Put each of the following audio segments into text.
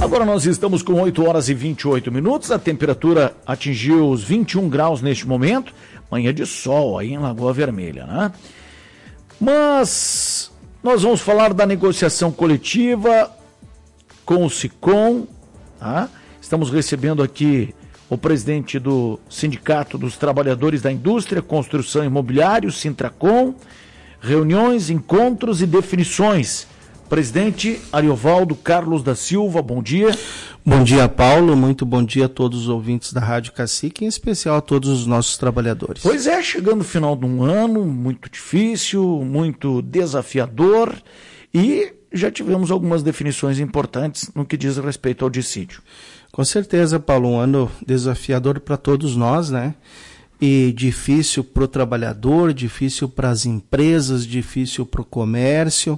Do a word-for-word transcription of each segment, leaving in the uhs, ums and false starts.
Agora nós estamos com oito horas e vinte e oito minutos, a temperatura atingiu os vinte e um graus neste momento, manhã de sol aí em Lagoa Vermelha, né? Mas nós vamos falar da negociação coletiva com o SICOM, tá? Estamos recebendo aqui o presidente do Sindicato dos Trabalhadores da Indústria, Construção e Imobiliário, Sintracom, reuniões, encontros e definições. Presidente Ariovaldo Carlos da Silva, bom dia. Bom dia, Paulo, muito bom dia a todos os ouvintes da Rádio Cacique, em especial a todos os nossos trabalhadores. Pois é, chegando o final de um ano muito difícil, muito desafiador, e já tivemos algumas definições importantes no que diz respeito ao dissídio. Com certeza, Paulo, um ano desafiador para todos nós, né? E difícil para o trabalhador, difícil para as empresas, difícil para o comércio.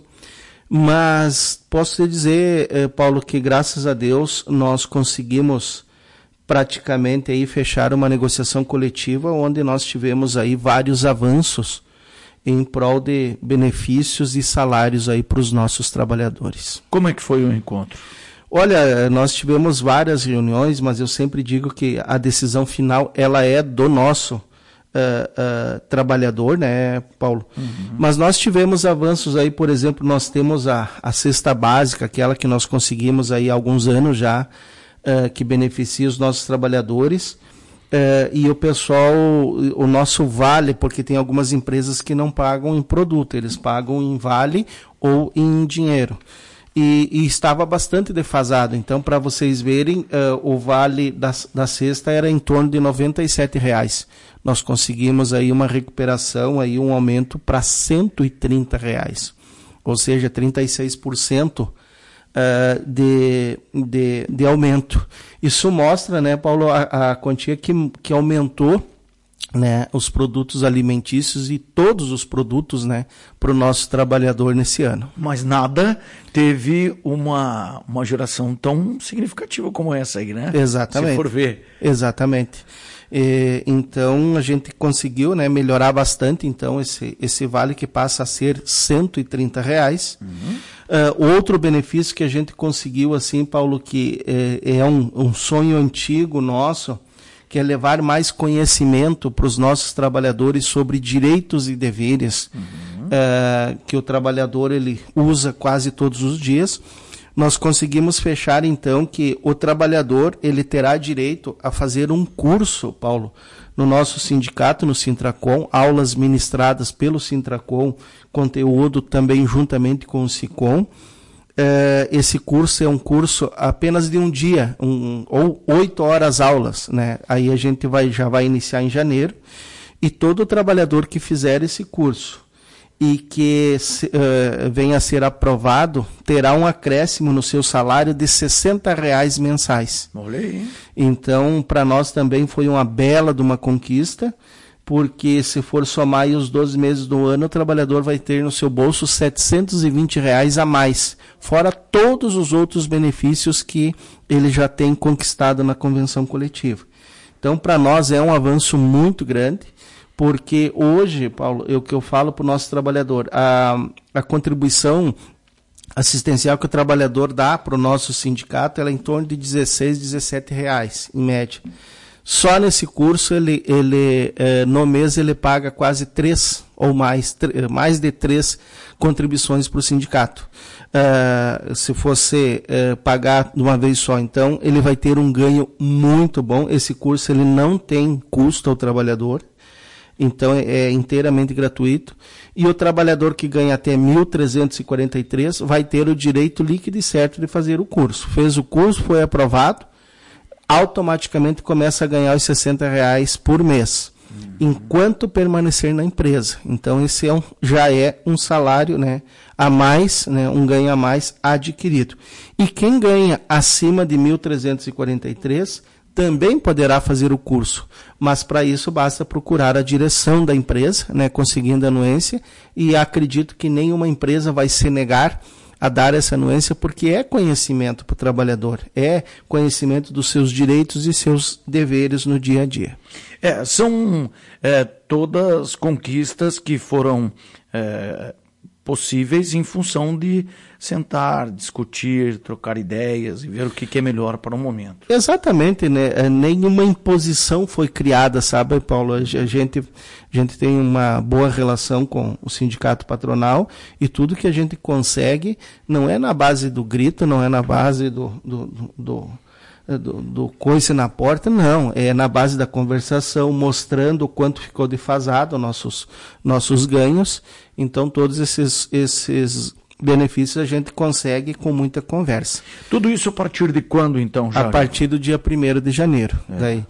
Mas posso te dizer, Paulo, que graças a Deus nós conseguimos praticamente aí fechar uma negociação coletiva onde nós tivemos aí vários avanços em prol de benefícios e salários aí para os nossos trabalhadores. Como é que foi o encontro? Olha, nós tivemos várias reuniões, mas eu sempre digo que a decisão final ela é do nosso Uh, uh, trabalhador, né, Paulo? Uhum. Mas nós tivemos avanços aí, por exemplo, nós temos a, a cesta básica, aquela que nós conseguimos aí há alguns anos já, uh, que beneficia os nossos trabalhadores, uh, e o pessoal, o nosso vale, porque tem algumas empresas que não pagam em produto, eles pagam em vale ou em dinheiro. E, e estava bastante defasado. Então, para vocês verem, uh, o vale da, da cesta era em torno de noventa e sete reais. Nós conseguimos aí uma recuperação, aí um aumento para cento e trinta reais. Ou seja, trinta e seis por cento uh, de, de, de aumento. Isso mostra, né, Paulo, a, a quantia que, que aumentou, né, os produtos alimentícios e todos os produtos, né, para o nosso trabalhador nesse ano. Mas nada teve uma, uma geração tão significativa como essa aí, né? Exatamente. Se for ver. Exatamente. E, então a gente conseguiu, né, melhorar bastante então esse, esse vale que passa a ser cento e trinta reais. Uhum. Uh, outro benefício que a gente conseguiu, assim, Paulo, que é, é um, um sonho antigo nosso, que é levar mais conhecimento para os nossos trabalhadores sobre direitos e deveres, uhum. uh, que o trabalhador ele usa quase todos os dias. Nós conseguimos fechar, então, que o trabalhador ele terá direito a fazer um curso, Paulo, no nosso sindicato, no Sintracom, aulas ministradas pelo Sintracom, conteúdo também juntamente com o SICOM. Uh, esse curso é um curso apenas de um dia, um, ou oito horas aulas, né? Aí a gente vai, já vai iniciar em janeiro, e todo trabalhador que fizer esse curso e que uh, venha a ser aprovado, terá um acréscimo no seu salário de sessenta reais mensais. Olha aí. Então, para nós também foi uma bela de uma conquista, porque se for somar aí os doze meses do ano, o trabalhador vai ter no seu bolso setecentos e vinte reais a mais, fora todos os outros benefícios que ele já tem conquistado na convenção coletiva. Então, para nós é um avanço muito grande, porque hoje, Paulo, é o que eu falo para o nosso trabalhador, a, a contribuição assistencial que o trabalhador dá para o nosso sindicato, ela é em torno de dezesseis, dezessete reais, em média. Só nesse curso, ele, ele, eh, no mês, ele paga quase três ou mais, mais de três contribuições para o sindicato. Uh, se fosse uh, pagar de uma vez só, então, ele vai ter um ganho muito bom. Esse curso ele não tem custo ao trabalhador, então é, é inteiramente gratuito. E o trabalhador que ganha até mil trezentos e quarenta e três vai ter o direito líquido e certo de fazer o curso. Fez o curso, foi aprovado, automaticamente começa a ganhar os sessenta reais por mês, uhum. enquanto permanecer na empresa. Então, esse é um, já é um salário, né, a mais, né, um ganho a mais adquirido. E quem ganha acima de mil trezentos e quarenta e três também poderá fazer o curso, mas para isso basta procurar a direção da empresa, né, conseguindo a anuência, e acredito que nenhuma empresa vai se negar a dar essa anuência, porque é conhecimento para o trabalhador, é conhecimento dos seus direitos e seus deveres no dia a dia. É, são é, todas conquistas que foram é, possíveis em função de sentar, discutir, trocar ideias e ver o que, que é melhor para o momento. Exatamente, né? Nenhuma imposição foi criada, sabe, Paulo? A gente, a gente tem uma boa relação com o sindicato patronal e tudo que a gente consegue não é na base do grito, não é na base do, do, do, do Do, do coice na porta, não, é na base da conversação, mostrando o quanto ficou defasado nossos, nossos ganhos. Então todos esses, esses benefícios a gente consegue com muita conversa. Tudo isso a partir de quando então, Jair? A partir do dia primeiro de janeiro. É. Daí.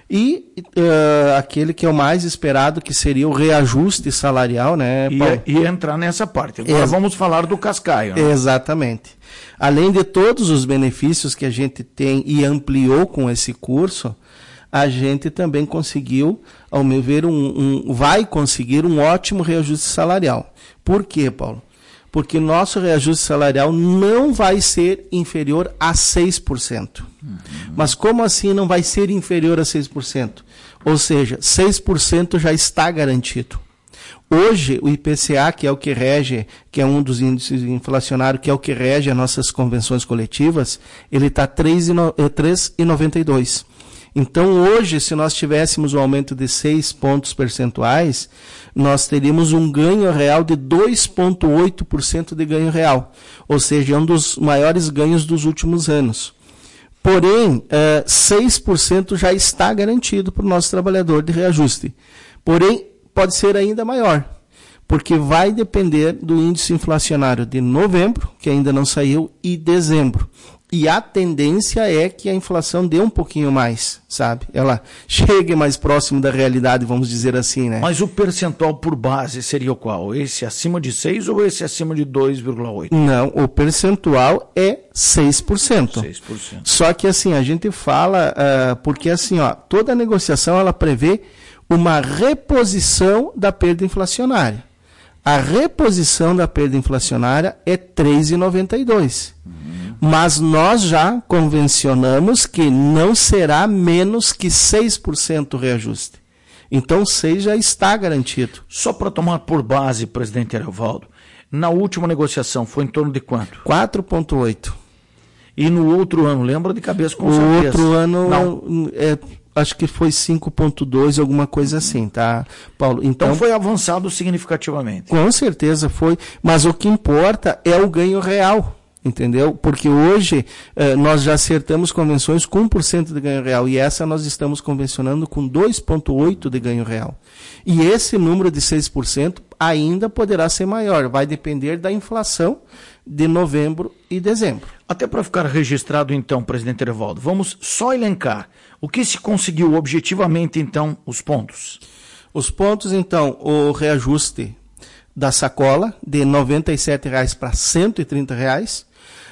E uh, aquele que é o mais esperado, que seria o reajuste salarial, né, Paulo? E, e entrar nessa parte. Agora Ex- vamos falar do cascaio. Né? Exatamente. Além de todos os benefícios que a gente tem e ampliou com esse curso, a gente também conseguiu, ao meu ver, um, um, vai conseguir um ótimo reajuste salarial. Por quê, Paulo? Porque nosso reajuste salarial não vai ser inferior a seis por cento. Uhum. Mas como assim não vai ser inferior a seis por cento? Ou seja, seis por cento já está garantido. Hoje, o I P C A, que é o que rege, que é um dos índices inflacionários, que é o que rege as nossas convenções coletivas, ele está três vírgula noventa e dois. Então, hoje, se nós tivéssemos um aumento de seis pontos percentuais, nós teríamos um ganho real de dois vírgula oito por cento de ganho real. Ou seja, é um dos maiores ganhos dos últimos anos. Porém, eh, seis por cento já está garantido para o nosso trabalhador de reajuste. Porém, pode ser ainda maior, porque vai depender do índice inflacionário de novembro, que ainda não saiu, e dezembro. E a tendência é que a inflação dê um pouquinho mais, sabe? Ela chegue mais próximo da realidade, vamos dizer assim, né? Mas o percentual por base seria o qual? Esse acima de seis ou esse acima de dois vírgula oito? Não, o percentual é seis por cento. seis por cento. Só que assim, a gente fala, uh, porque assim, ó, toda negociação ela prevê uma reposição da perda inflacionária. A reposição da perda inflacionária é três vírgula noventa e dois. Uhum. Mas nós já convencionamos que não será menos que seis por cento o reajuste. Então, seis já está garantido. Só para tomar por base, presidente Ariovaldo, na última negociação foi em torno de quanto? quatro vírgula oito. E no outro ano, lembra de cabeça com o certeza? O outro ano, é, acho que foi cinco vírgula dois, alguma coisa assim, tá, Paulo? Então, então foi avançado significativamente. Com certeza foi, mas o que importa é o ganho real. Entendeu? Porque hoje eh, nós já acertamos convenções com um por cento de ganho real e essa nós estamos convencionando com dois vírgula oito por cento de ganho real. E esse número de seis por cento ainda poderá ser maior, vai depender da inflação de novembro e dezembro. Até para ficar registrado então, presidente Ariovaldo, vamos só elencar o que se conseguiu objetivamente então, os pontos. Os pontos então, o reajuste da sacola de noventa e sete reais para cento e trinta reais.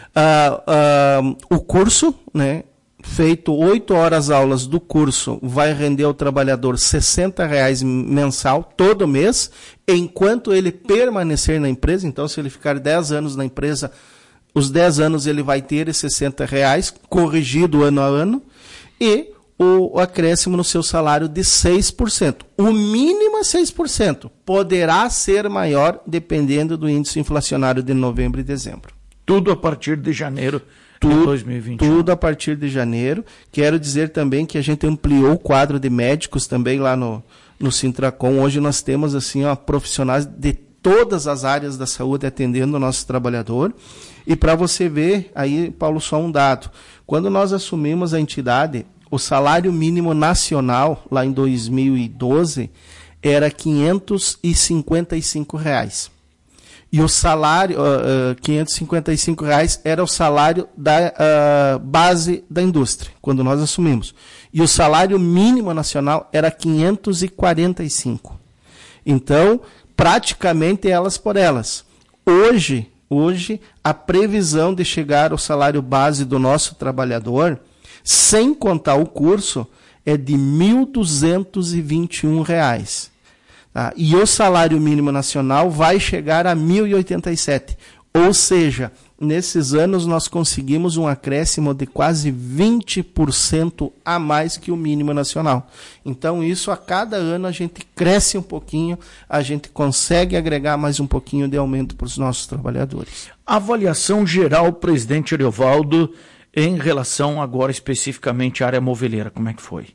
Uh, uh, o curso, né, feito oito horas aulas do curso, vai render ao trabalhador sessenta reais mensal todo mês, enquanto ele permanecer na empresa. Então, se ele ficar dez anos na empresa, os dez anos ele vai ter esses sessenta reais, corrigido ano a ano, e o, o acréscimo no seu salário de seis por cento. O mínimo é seis por cento. Poderá ser maior dependendo do índice inflacionário de novembro e dezembro. Tudo a partir de janeiro tudo, de dois mil e vinte e um. Tudo a partir de janeiro. Quero dizer também que a gente ampliou o quadro de médicos também lá no, no Sintracom. Hoje nós temos assim, ó, profissionais de todas as áreas da saúde atendendo o nosso trabalhador. E para você ver, aí, Paulo, só um dado. Quando nós assumimos a entidade, o salário mínimo nacional, lá em dois mil e doze, era quinhentos e cinquenta e cinco reais. E o salário, uh, uh, quinhentos e cinquenta e cinco reais era o salário da uh, base da indústria, quando nós assumimos. E o salário mínimo nacional era quinhentos e quarenta e cinco. Então, praticamente elas por elas. Hoje, hoje, a previsão de chegar ao salário base do nosso trabalhador, sem contar o curso, é de mil duzentos e vinte e um reais. Tá? E o salário mínimo nacional vai chegar a mil e oitenta e sete. Ou seja, nesses anos nós conseguimos um acréscimo de quase vinte por cento a mais que o mínimo nacional. Então isso, a cada ano a gente cresce um pouquinho, a gente consegue agregar mais um pouquinho de aumento para os nossos trabalhadores. Avaliação geral, presidente Ariovaldo, em relação agora especificamente à área moveleira, como é que foi?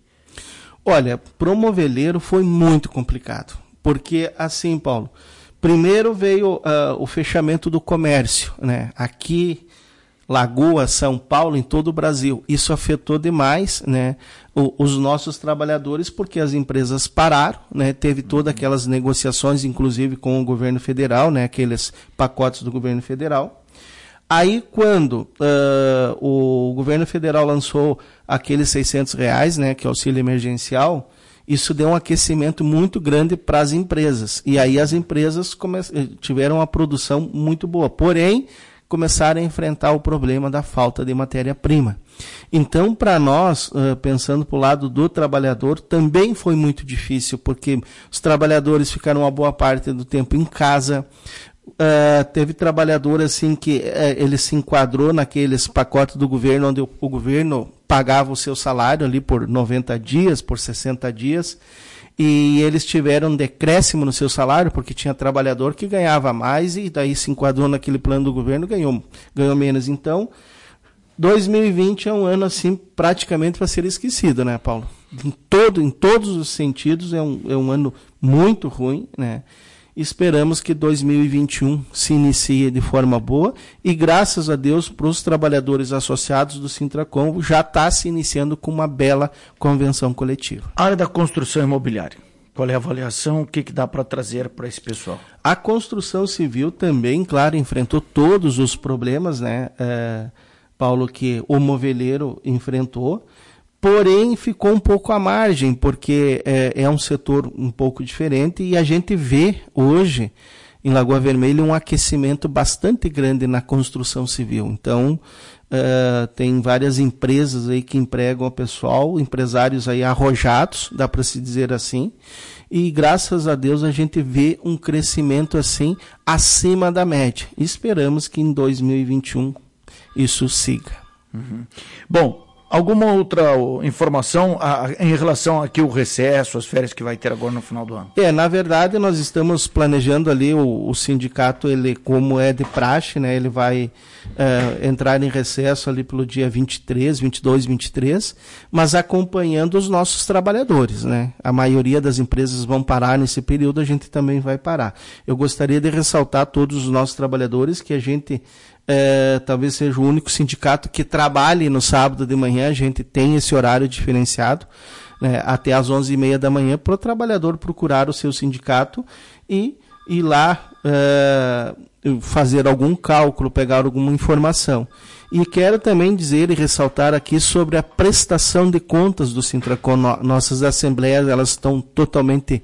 Olha, para o moveleiro foi muito complicado, porque assim, Paulo, primeiro veio uh, o fechamento do comércio, né? Aqui, Lagoa, São Paulo, em todo o Brasil. Isso afetou demais, né, o, os nossos trabalhadores, porque as empresas pararam, né? Teve todas aquelas negociações, inclusive com o governo federal, né? Aqueles pacotes do governo federal. Aí, quando uh, o governo federal lançou aqueles seiscentos reais, né, que é o auxílio emergencial, isso deu um aquecimento muito grande para as empresas. E aí as empresas come- tiveram uma produção muito boa. Porém, começaram a enfrentar o problema da falta de matéria-prima. Então, para nós, pensando para o lado do trabalhador, também foi muito difícil, porque os trabalhadores ficaram uma boa parte do tempo em casa. Uh, teve trabalhador assim que uh, ele se enquadrou naqueles pacotes do governo, onde o, o governo pagava o seu salário ali por noventa dias, por sessenta dias, e eles tiveram um decréscimo no seu salário, porque tinha trabalhador que ganhava mais e daí se enquadrou naquele plano do governo, ganhou, ganhou menos. Então, dois mil e vinte é um ano assim praticamente para ser esquecido, né, Paulo? Em, todo, em todos os sentidos é um, é um ano muito ruim, né? Esperamos que dois mil e vinte e um se inicie de forma boa e, graças a Deus, para os trabalhadores associados do Sintracom, já está se iniciando com uma bela convenção coletiva. Área da construção imobiliária. Qual é a avaliação? O que, que dá para trazer para esse pessoal? A construção civil também, claro, enfrentou todos os problemas, né, é, Paulo, que o moveleiro enfrentou. Porém, ficou um pouco à margem, porque é, é um setor um pouco diferente e a gente vê hoje, em Lagoa Vermelha, um aquecimento bastante grande na construção civil. Então, uh, tem várias empresas aí que empregam o pessoal, empresários aí arrojados, dá para se dizer assim, e graças a Deus a gente vê um crescimento assim acima da média. E esperamos que em dois mil e vinte e um isso siga. Uhum. Bom, alguma outra informação a, em relação aqui ao recesso, as férias que vai ter agora no final do ano? É, na verdade, nós estamos planejando ali, o, o sindicato, ele, como é de praxe, né, ele vai uh, entrar em recesso ali pelo dia vinte e três, vinte e dois, vinte e três, mas acompanhando os nossos trabalhadores, né? A maioria das empresas vão parar nesse período, a gente também vai parar. Eu gostaria de ressaltar a todos os nossos trabalhadores que a gente É, talvez seja o único sindicato que trabalhe no sábado de manhã. A gente tem esse horário diferenciado, né, até às onze e meia da manhã, para o trabalhador procurar o seu sindicato e ir lá é, fazer algum cálculo, pegar alguma informação. E quero também dizer e ressaltar aqui sobre a prestação de contas do Sintracom. Nossas assembleias, elas estão totalmente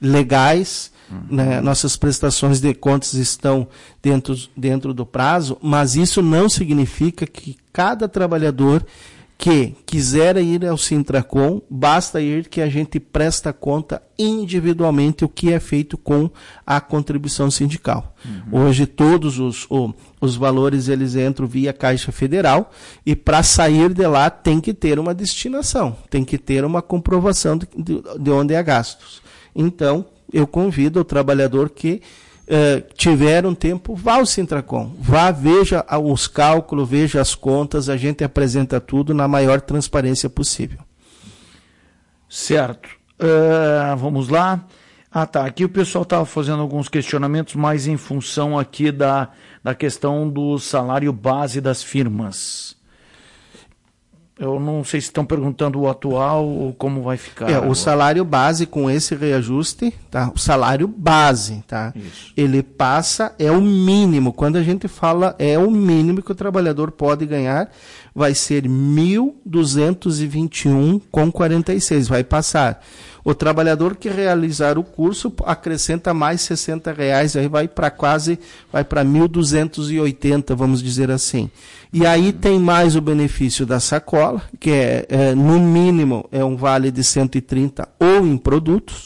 legais. Né, nossas prestações de contas estão dentro, dentro do prazo, mas isso não significa que cada trabalhador que quiser ir ao Sintracom, basta ir que a gente presta conta individualmente o que é feito com a contribuição sindical. Uhum. Hoje todos os, oh, os valores eles entram via Caixa Federal e para sair de lá tem que ter uma destinação, tem que ter uma comprovação de, de, de onde é gastos. Então, eu convido o trabalhador que eh, tiver um tempo, vá ao Sintracom, vá, veja os cálculos, veja as contas, a gente apresenta tudo na maior transparência possível. Certo. Uh, vamos lá. Ah, tá. Aqui o pessoal estava fazendo alguns questionamentos, mas em função aqui da, da questão do salário base das firmas. Eu não sei se estão perguntando o atual ou como vai ficar. É, o salário base com esse reajuste, tá? O salário base, tá? Isso. Ele passa, é o mínimo. Quando a gente fala é o mínimo que o trabalhador pode ganhar, vai ser mil duzentos e vinte e um vírgula quarenta e seis. Vai passar. O trabalhador que realizar o curso acrescenta mais sessenta reais, aí vai para quase, vai para mil duzentos e oitenta, vamos dizer assim. E aí tem mais o benefício da sacola, que é, é no mínimo é um vale de cento e trinta ou em produtos,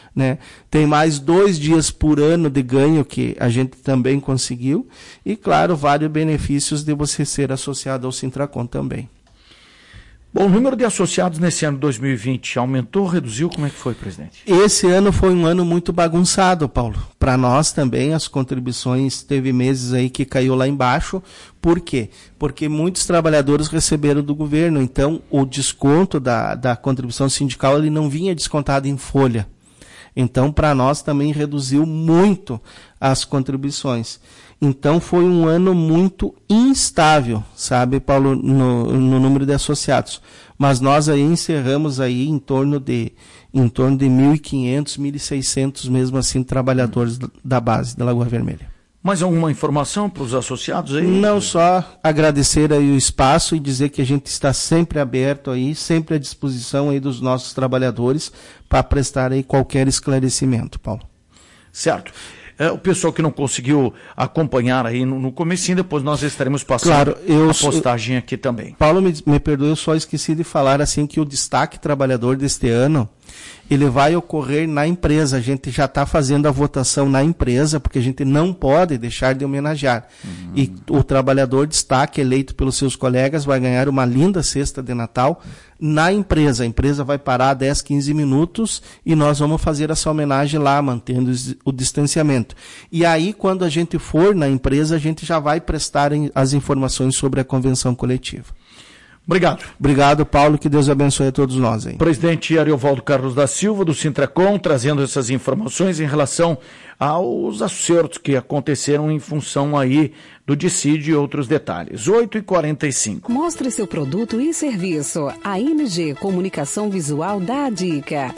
né? Tem mais dois dias por ano de ganho que a gente também conseguiu. E, claro, vários benefícios de você ser associado ao Sintracom também. Bom, o número de associados nesse ano de dois mil e vinte aumentou, reduziu? Como é que foi, presidente? Esse ano foi um ano muito bagunçado, Paulo. Para nós também, as contribuições, teve meses aí que caiu lá embaixo. Por quê? Porque muitos trabalhadores receberam do governo, então o desconto da, da contribuição sindical ele não vinha descontado em folha. Então, para nós também reduziu muito as contribuições. Então, foi um ano muito instável, sabe, Paulo, no, no número de associados. Mas nós aí encerramos aí em torno de, em torno de mil e quinhentos, mil e seiscentos, mesmo assim, trabalhadores da base da Lagoa Vermelha. Mais alguma informação para os associados aí? Não, só agradecer aí o espaço e dizer que a gente está sempre aberto aí, sempre à disposição aí dos nossos trabalhadores para prestar aí qualquer esclarecimento, Paulo. Certo. É, o pessoal que não conseguiu acompanhar aí no, no comecinho, depois nós estaremos passando claro, eu, a postagem aqui também. Paulo, me, me perdoe, eu só esqueci de falar assim que o destaque trabalhador deste ano, ele vai ocorrer na empresa. A gente já está fazendo a votação na empresa, porque a gente não pode deixar de homenagear. Uhum. E o trabalhador destaque eleito pelos seus colegas vai ganhar uma linda cesta de Natal na empresa. A empresa vai parar dez, quinze minutos e nós vamos fazer essa homenagem lá, mantendo o distanciamento. E aí, quando a gente for na empresa, a gente já vai prestar as informações sobre a convenção coletiva. Obrigado. Obrigado, Paulo, que Deus abençoe a todos nós. Hein? Presidente Ariovaldo Carlos da Silva, do Sintracom, trazendo essas informações em relação aos acertos que aconteceram em função aí do dissídio e outros detalhes. oito e quarenta e cinco. Mostre seu produto e serviço. A N G Comunicação Visual dá a dica.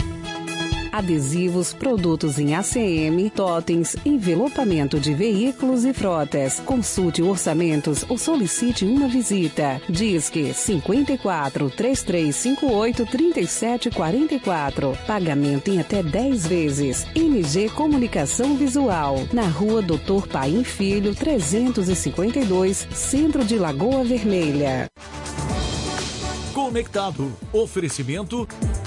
Adesivos, produtos em A C M, totens, envelopamento de veículos e frotas. Consulte orçamentos ou solicite uma visita. Disque cinquenta e quatro, três três cinco oito, trinta e sete quarenta e quatro. Pagamento em até dez vezes. N G Comunicação Visual. Na rua doutor Paim Filho, trezentos e cinquenta e dois, Centro de Lagoa Vermelha. Conectado. Oferecimento...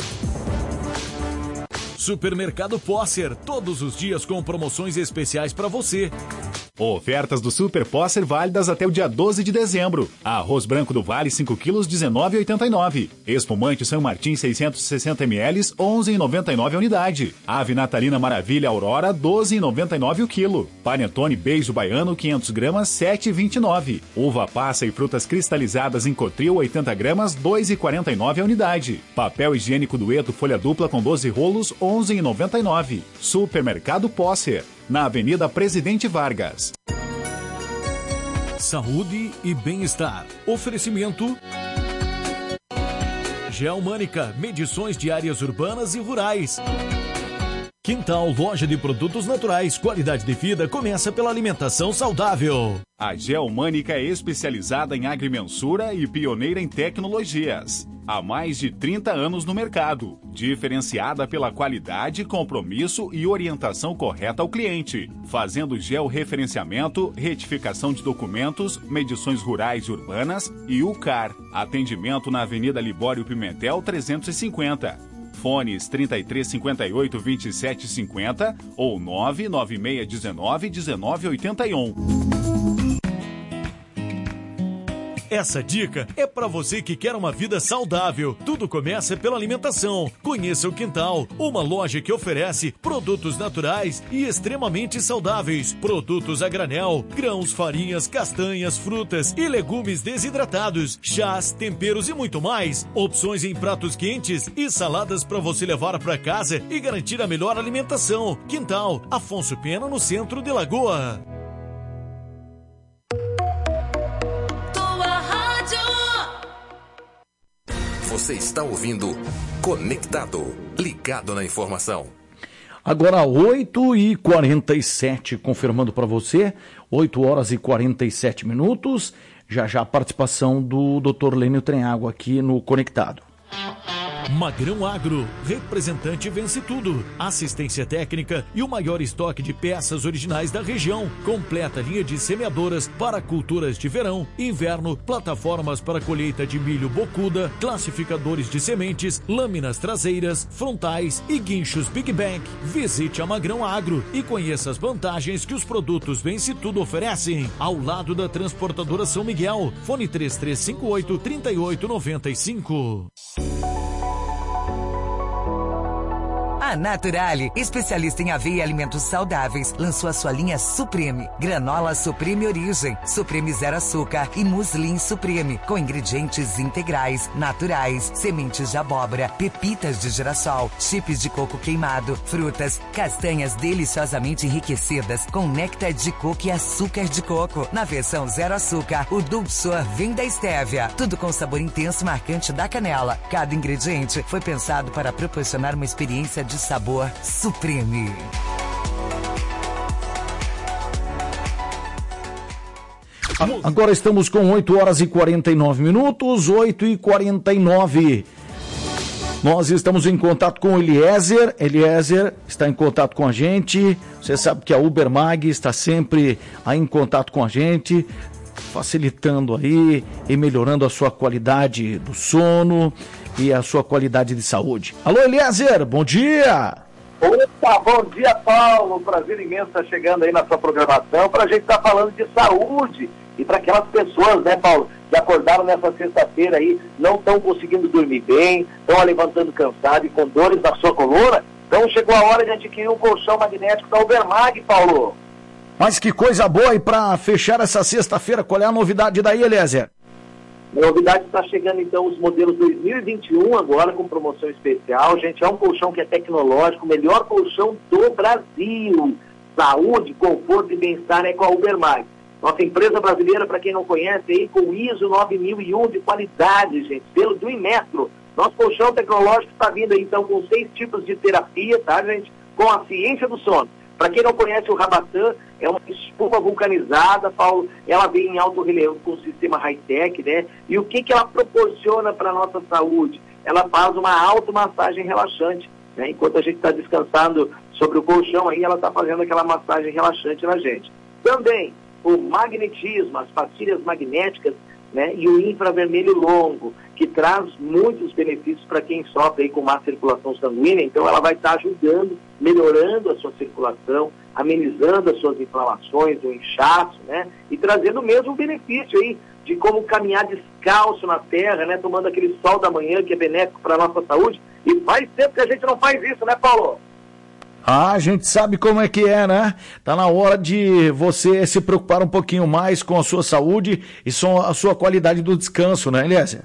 Supermercado Posser, todos os dias com promoções especiais para você. Ofertas do Super Posser válidas até o dia doze de dezembro. Arroz branco do Vale cinco quilos, dezenove reais e oitenta e nove centavos. Espumante São Martin seiscentos e sessenta mililitros, onze reais e noventa e nove centavos a unidade. Ave Natalina Maravilha Aurora, doze reais e noventa e nove centavos o quilo. Panetone Beijo Baiano quinhentas gramas, sete reais e vinte e nove centavos. Uva passa e frutas cristalizadas em Cotril oitenta gramas, dois reais e quarenta e nove centavos a unidade. Papel higiênico Dueto folha dupla com doze rolos, onze reais e noventa e nove centavos. Supermercado Posser, na Avenida Presidente Vargas. Saúde e bem-estar. Oferecimento... Geomânica, medições de áreas urbanas e rurais. Quintal, loja de produtos naturais. Qualidade de vida começa pela alimentação saudável. A Geomânica é especializada em agrimensura e pioneira em tecnologias. Há mais de trinta anos no mercado, diferenciada pela qualidade, compromisso e orientação correta ao cliente, fazendo georreferenciamento, retificação de documentos, medições rurais e urbanas e U C A R. Atendimento na Avenida Libório Pimentel trezentos e cinquenta. Fones trinta e três, cinquenta e oito, vinte e sete, cinquenta ou nove nove seis um nove, um nove oito um. Essa dica é para você que quer uma vida saudável. Tudo começa pela alimentação. Conheça o Quintal, uma loja que oferece produtos naturais e extremamente saudáveis. Produtos a granel, grãos, farinhas, castanhas, frutas e legumes desidratados, chás, temperos e muito mais. Opções em pratos quentes e saladas para você levar para casa e garantir a melhor alimentação. Quintal, Afonso Pena, no centro de Lagoa. Você está ouvindo Conectado, ligado na informação. Agora oito e quarenta e sete, confirmando para você, oito horas e quarenta e sete minutos, já já a participação do doutor Lênio Trenhago aqui no Conectado. Magrão Agro, representante Vence Tudo, assistência técnica e o maior estoque de peças originais da região. Completa linha de semeadoras para culturas de verão, inverno, plataformas para colheita de milho bocuda, classificadores de sementes, lâminas traseiras, frontais e guinchos Big Bang. Visite a Magrão Agro e conheça as vantagens que os produtos Vence Tudo oferecem. Ao lado da Transportadora São Miguel. Fone três três cinco oito, três oito nove cinco. A Naturale, especialista em aveia e alimentos saudáveis, lançou a sua linha Supreme. Granola Supreme Origem, Supreme Zero Açúcar e Muslin Supreme, com ingredientes integrais, naturais, sementes de abóbora, pepitas de girassol, chips de coco queimado, frutas, castanhas deliciosamente enriquecidas com néctar de coco e açúcar de coco. Na versão Zero Açúcar, o Dulçor vem da estévia. Tudo com sabor intenso e marcante da canela. Cada ingrediente foi pensado para proporcionar uma experiência de sabor supreme. Agora estamos com oito horas e quarenta e nove minutos, oito e quarenta e nove. Nós estamos em contato com o Eliezer. Eliezer está em contato com a gente. Você sabe que a Ubermag está sempre aí em contato com a gente, facilitando aí e melhorando a sua qualidade do sono e a sua qualidade de saúde. Alô, Eliezer, bom dia! Opa, bom dia, Paulo. Prazer imenso estar chegando aí na sua programação para a gente estar falando de saúde e para aquelas pessoas, né, Paulo, que acordaram nessa sexta-feira aí, não estão conseguindo dormir bem, estão levantando cansado e com dores na sua coluna. Então chegou a hora de adquirir um colchão magnético da Ubermag, Paulo. Mas que coisa boa! E para fechar essa sexta-feira, qual é a novidade daí, Eliezer? A novidade está chegando, então, os modelos dois mil e vinte e um agora com promoção especial. Gente, é um colchão que é tecnológico, o melhor colchão do Brasil. Saúde, conforto e bem-estar é com a Ubermag. Nossa empresa brasileira, para quem não conhece, aí com I S O nove mil e um de qualidade, gente, pelo do Inmetro. Nosso colchão tecnológico está vindo aí, então, com seis tipos de terapia, tá, gente? Com a ciência do sono. Para quem não conhece o Rabatã, é uma espuma vulcanizada, Paulo, ela vem em alto relevo com o sistema high-tech, né? E o que, que ela proporciona para a nossa saúde? Ela faz uma automassagem relaxante, né? Enquanto a gente está descansando sobre o colchão, aí ela está fazendo aquela massagem relaxante na gente. Também o magnetismo, as pastilhas magnéticas, né? E o infravermelho longo, que traz muitos benefícios para quem sofre aí com má circulação sanguínea. Então ela vai estar tá ajudando, melhorando a sua circulação, amenizando as suas inflamações, o inchaço, né? E trazendo o mesmo benefício aí de como caminhar descalço na terra, né? Tomando aquele sol da manhã que é benéfico para a nossa saúde. E faz tempo que a gente não faz isso, né, Paulo? Ah, a gente sabe como é que é, né? Tá na hora de você se preocupar um pouquinho mais com a sua saúde e com a sua qualidade do descanso, né, Eliezer?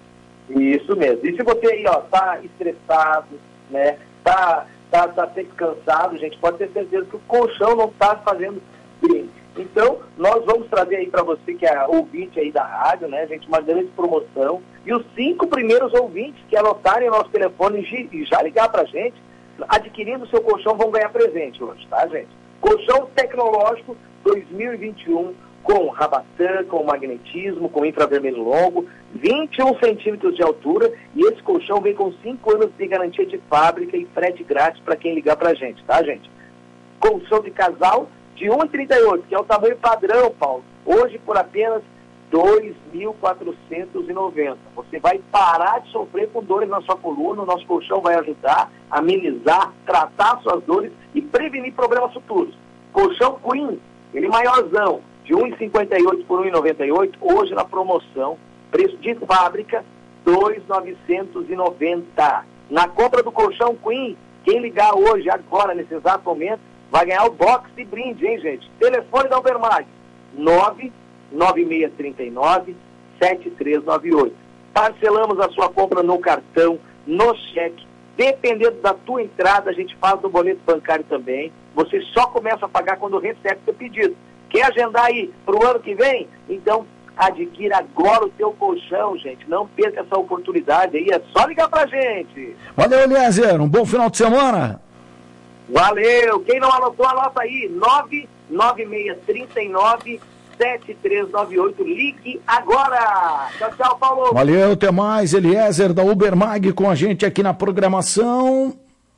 Isso mesmo. E se você aí, ó, tá estressado, né, tá, tá, tá descansado, gente, pode ter certeza que o colchão não tá fazendo bem. Então, nós vamos trazer aí para você que é ouvinte aí da rádio, né, gente, uma grande promoção. E os cinco primeiros ouvintes que anotarem o nosso telefone e já ligar pra gente, adquirindo o seu colchão, vão ganhar presente hoje, tá, gente? Colchão tecnológico dois mil e vinte e um, com Rabatã, com magnetismo, com infravermelho longo, vinte e um centímetros de altura, e esse colchão vem com cinco anos de garantia de fábrica e frete grátis para quem ligar pra gente, tá, gente? Colchão de casal de um metro e trinta e oito, que é o tamanho padrão, Paulo, hoje por apenas dois mil quatrocentos e noventa. Você vai parar de sofrer com dores na sua coluna, o nosso colchão vai ajudar a amenizar, tratar suas dores e prevenir problemas futuros. Colchão Queen, ele maiorzão, de um metro e cinquenta e oito por um metro e noventa e oito, hoje na promoção, preço de fábrica, dois mil novecentos e noventa. Na compra do colchão Queen, quem ligar hoje, agora, nesse exato momento, vai ganhar o box de brinde, hein, gente? Telefone da Ubermag, nove nove seis três nove, sete três nove oito. Parcelamos a sua compra no cartão, no cheque. Dependendo da tua entrada, a gente faz no boleto bancário também. Você só começa a pagar quando recebe seu pedido. Quer agendar aí para o ano que vem? Então, adquira agora o teu colchão, gente. Não perca essa oportunidade aí. É só ligar pra gente. Valeu, Eliezer. Um bom final de semana. Valeu. Quem não anotou, anota aí. nove nove seis três nove, sete três nove oito. Ligue agora. Tchau, tchau, Paulo. Valeu, até mais. Eliezer da Ubermag com a gente aqui na programação.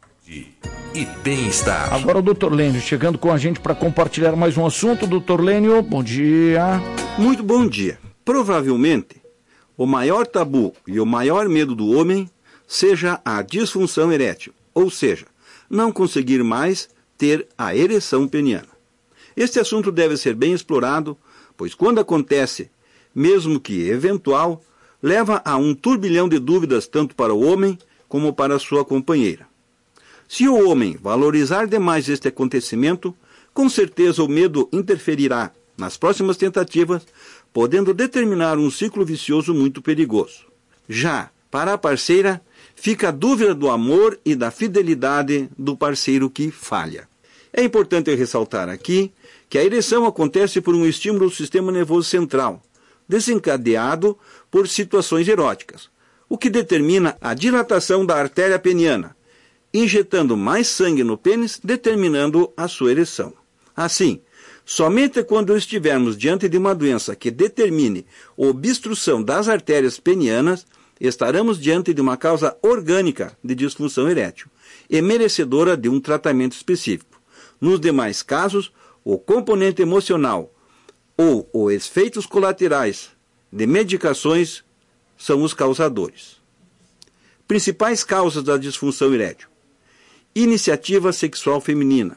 E bem-estar. Agora o doutor Lênio chegando com a gente para compartilhar mais um assunto. doutor Lênio, bom dia. Muito bom dia. Provavelmente, o maior tabu e o maior medo do homem seja a disfunção erétil, ou seja, não conseguir mais ter a ereção peniana. Este assunto deve ser bem explorado, pois quando acontece, mesmo que eventual, leva a um turbilhão de dúvidas tanto para o homem como para sua companheira. Se o homem valorizar demais este acontecimento, com certeza o medo interferirá nas próximas tentativas, podendo determinar um ciclo vicioso muito perigoso. Já para a parceira, fica a dúvida do amor e da fidelidade do parceiro que falha. É importante ressaltar aqui que a ereção acontece por um estímulo do sistema nervoso central, desencadeado por situações eróticas, o que determina a dilatação da artéria peniana, injetando mais sangue no pênis, determinando a sua ereção. Assim, somente quando estivermos diante de uma doença que determine obstrução das artérias penianas, estaremos diante de uma causa orgânica de disfunção erétil e merecedora de um tratamento específico. Nos demais casos, o componente emocional ou os efeitos colaterais de medicações são os causadores. Principais causas da disfunção erétil: iniciativa sexual feminina,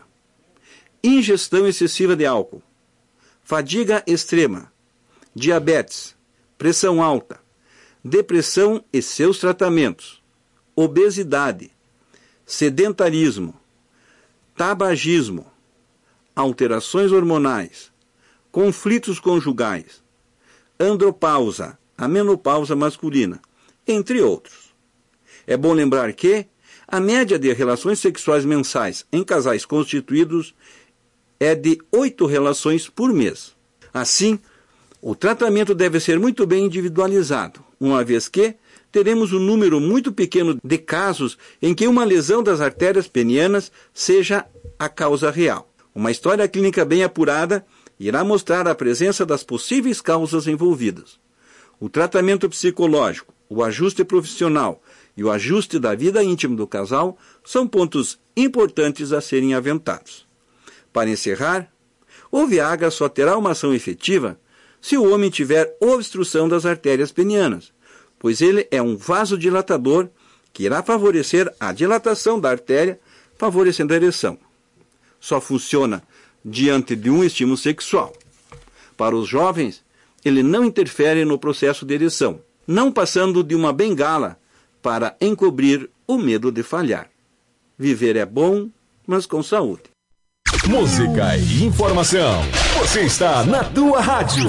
ingestão excessiva de álcool, fadiga extrema, diabetes, pressão alta, depressão e seus tratamentos, obesidade, sedentarismo, tabagismo, alterações hormonais, conflitos conjugais, andropausa, a menopausa masculina, entre outros. É bom lembrar que a média de relações sexuais mensais em casais constituídos é de oito relações por mês. Assim, o tratamento deve ser muito bem individualizado, uma vez que teremos um número muito pequeno de casos em que uma lesão das artérias penianas seja a causa real. Uma história clínica bem apurada irá mostrar a presença das possíveis causas envolvidas. O tratamento psicológico, o ajuste profissional e o ajuste da vida íntima do casal são pontos importantes a serem aventados. Para encerrar, o Viagra só terá uma ação efetiva se o homem tiver obstrução das artérias penianas, pois ele é um vasodilatador que irá favorecer a dilatação da artéria, favorecendo a ereção. Só funciona diante de um estímulo sexual. Para os jovens, ele não interfere no processo de ereção, não passando de uma bengala para encobrir o medo de falhar. Viver é bom, mas com saúde. Música e informação. Você está na tua rádio.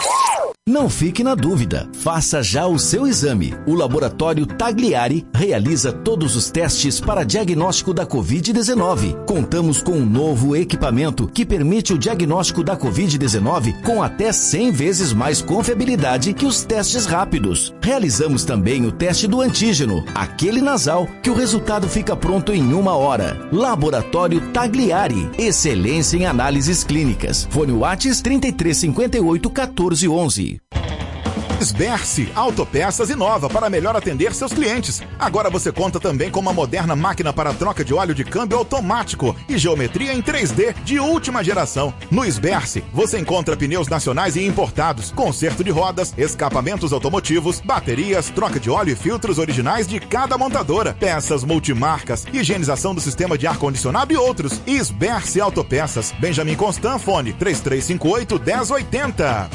Não fique na dúvida, faça já o seu exame. O Laboratório Tagliari realiza todos os testes para diagnóstico da covid dezenove. Contamos com um novo equipamento que permite o diagnóstico da covid dezenove com até cem vezes mais confiabilidade que os testes rápidos. Realizamos também o teste do antígeno, aquele nasal, que o resultado fica pronto em uma hora. Laboratório Tagliari, excelência em análises clínicas. Fone WhatsApp trinta e três cinquenta e oito quatorze onze. Sberce, autopeças inova para melhor atender seus clientes. Agora você conta também com uma moderna máquina para troca de óleo de câmbio automático e geometria em três D de última geração. No Sberce, você encontra pneus nacionais e importados, conserto de rodas, escapamentos automotivos, baterias, troca de óleo e filtros originais de cada montadora, peças multimarcas, higienização do sistema de ar-condicionado e outros. Sberce Autopeças, Benjamin Constant, fone três três cinco oito, um zero oito zero.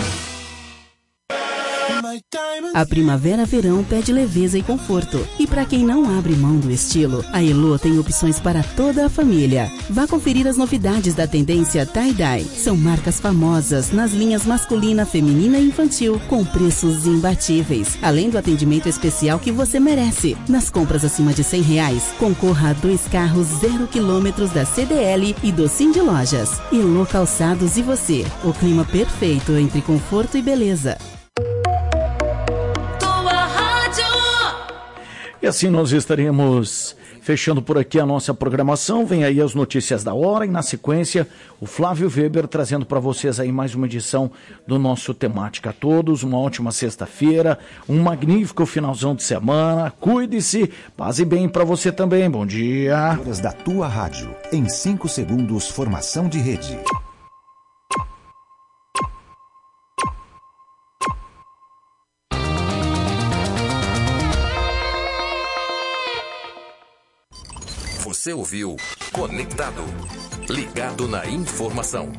A primavera-verão pede leveza e conforto. E para quem não abre mão do estilo, a Elo tem opções para toda a família. Vá conferir as novidades da tendência tie-dye. São marcas famosas nas linhas masculina, feminina e infantil, com preços imbatíveis, além do atendimento especial que você merece. Nas compras acima de cem reais, concorra a dois carros zero quilômetros da C D L e do Cindy Lojas. Elo Calçados e você. O clima perfeito entre conforto e beleza. E assim nós estaremos Fechando por aqui a nossa programação, vem aí as notícias da hora e na sequência o Flávio Weber trazendo para vocês aí mais uma edição do nosso Temática a Todos. Uma ótima sexta-feira, um magnífico finalzão de semana. Cuide-se, paz e bem para você também. Bom dia. Da tua rádio, em cinco segundos, formação de rede. Você ouviu Conectado, ligado na informação.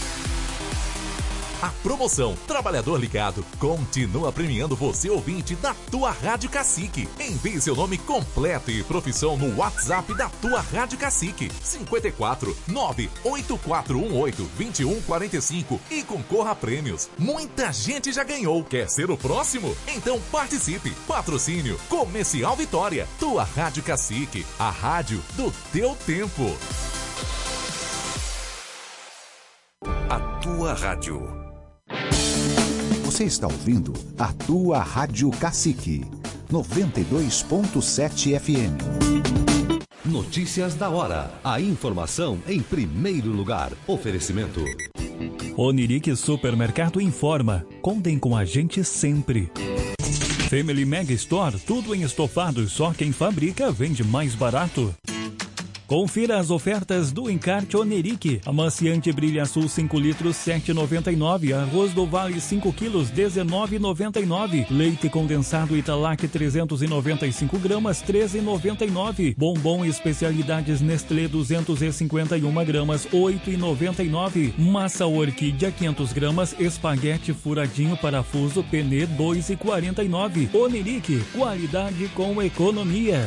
A promoção Trabalhador Ligado continua premiando você, ouvinte da tua Rádio Cacique. Envie seu nome completo e profissão no WhatsApp da tua Rádio Cacique, cinco quatro nove oito quatro um oito dois um quatro cinco, e concorra a prêmios. Muita gente já ganhou. Quer ser o próximo? Então participe. Patrocínio Comercial Vitória. Tua Rádio Cacique, a rádio do teu tempo. A tua rádio. Você está ouvindo a tua Rádio Cacique, noventa e dois ponto sete F M. Notícias da hora. A informação em primeiro lugar. Oferecimento. Onirique Supermercado informa. Contem com a gente sempre. Family Mega Store, tudo em estofados, só quem fabrica vende mais barato. Confira as ofertas do Encarte Onirique. Amaciante Brilha Sul cinco litros, sete reais e noventa e nove centavos. Arroz do Vale cinco quilos, dezenove reais e noventa e nove centavos. Leite condensado Italac trezentos e noventa e cinco gramas, treze reais e noventa e nove centavos. Bombom Especialidades Nestlé duzentos e cinquenta e uma gramas, oito reais e noventa e nove centavos. Massa Orquídea quinhentas gramas, espaguete furadinho parafuso Penê dois reais e quarenta e nove centavos. Onirique, qualidade com economia.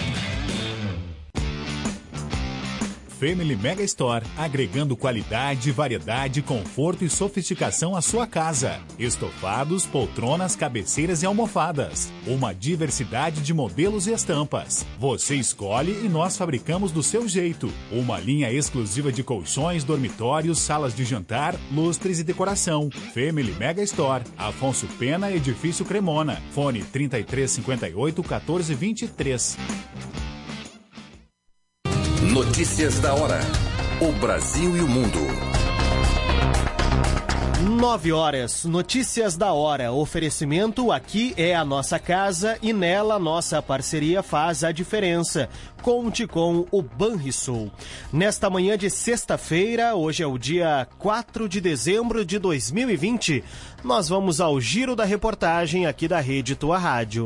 Family Mega Store, agregando qualidade, variedade, conforto e sofisticação à sua casa. Estofados, poltronas, cabeceiras e almofadas. Uma diversidade de modelos e estampas. Você escolhe e nós fabricamos do seu jeito. Uma linha exclusiva de colchões, dormitórios, salas de jantar, lustres e decoração. Family Mega Store, Afonso Pena, Edifício Cremona. Fone trinta e três cinquenta e oito, quatorze vinte e três. Notícias da hora. O Brasil e o mundo. Nove horas, notícias da hora. Oferecimento, aqui é a nossa casa e nela nossa parceria faz a diferença. Conte com o Banrisul. Nesta manhã de sexta-feira, hoje é o dia quatro de dezembro de dois mil e vinte, nós vamos ao giro da reportagem aqui da Rede Tua Rádio.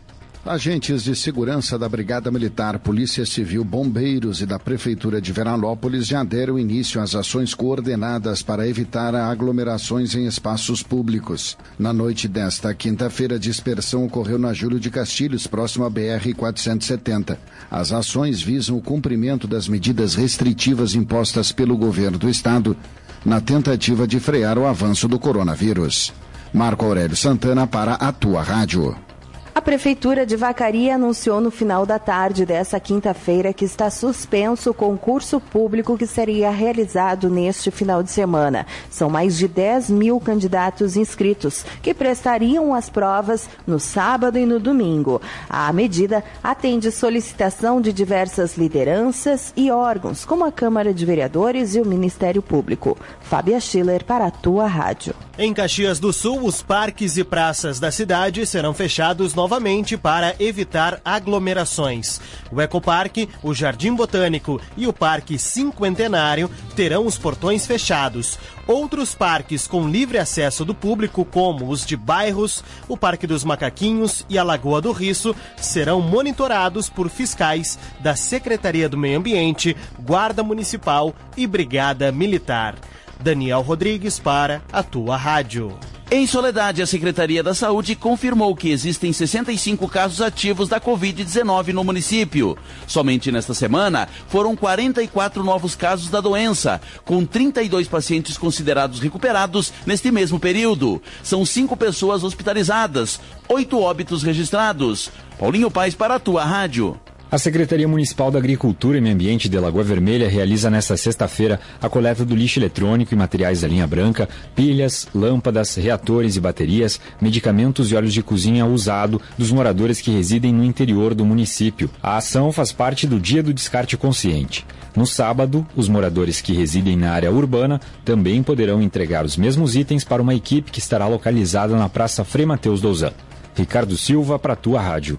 Agentes de segurança da Brigada Militar, Polícia Civil, Bombeiros e da Prefeitura de Veranópolis já deram início às ações coordenadas para evitar aglomerações em espaços públicos. Na noite desta quinta-feira, a dispersão ocorreu na Júlio de Castilhos, próximo à B R quatrocentos e setenta. As ações visam o cumprimento das medidas restritivas impostas pelo governo do estado na tentativa de frear o avanço do coronavírus. Marco Aurélio Santana para a Tua Rádio. A Prefeitura de Vacaria anunciou no final da tarde desta quinta-feira que está suspenso o concurso público que seria realizado neste final de semana. São mais de dez mil candidatos inscritos que prestariam as provas no sábado e no domingo. A medida atende solicitação de diversas lideranças e órgãos, como a Câmara de Vereadores e o Ministério Público. Fábia Schiller para a Tua Rádio. Em Caxias do Sul, os parques e praças da cidade serão fechados novamente para evitar aglomerações. O Ecoparque, o Jardim Botânico e o Parque Cinquentenário terão os portões fechados. Outros parques com livre acesso do público, como os de bairros, o Parque dos Macaquinhos e a Lagoa do Risso, serão monitorados por fiscais da Secretaria do Meio Ambiente, Guarda Municipal e Brigada Militar. Daniel Rodrigues para a Tua Rádio. Em Soledade, a Secretaria da Saúde confirmou que existem sessenta e cinco casos ativos da covid dezenove no município. Somente nesta semana, foram quarenta e quatro novos casos da doença, com trinta e dois pacientes considerados recuperados neste mesmo período. São cinco pessoas hospitalizadas, oito óbitos registrados. Paulinho Paes para a Tua Rádio. A Secretaria Municipal da Agricultura e Meio Ambiente de Lagoa Vermelha realiza nesta sexta-feira a coleta do lixo eletrônico e materiais da linha branca, pilhas, lâmpadas, reatores e baterias, medicamentos e óleos de cozinha usado dos moradores que residem no interior do município. A ação faz parte do Dia do Descarte Consciente. No sábado, os moradores que residem na área urbana também poderão entregar os mesmos itens para uma equipe que estará localizada na Praça Frei Mateus Douzan. Ricardo Silva, para a Tua Rádio.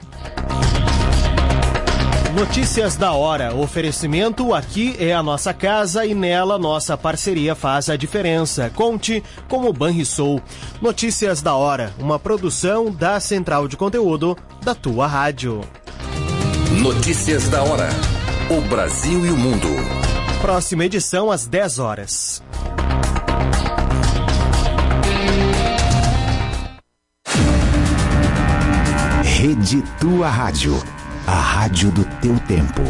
Notícias da hora. Oferecimento aqui é a nossa casa e nela nossa parceria faz a diferença. Conte com o Banrisul. Notícias da hora. Uma produção da Central de Conteúdo da Tua Rádio. Notícias da hora. O Brasil e o mundo. Próxima edição às dez horas. Rede Tua Rádio. A rádio do teu tempo.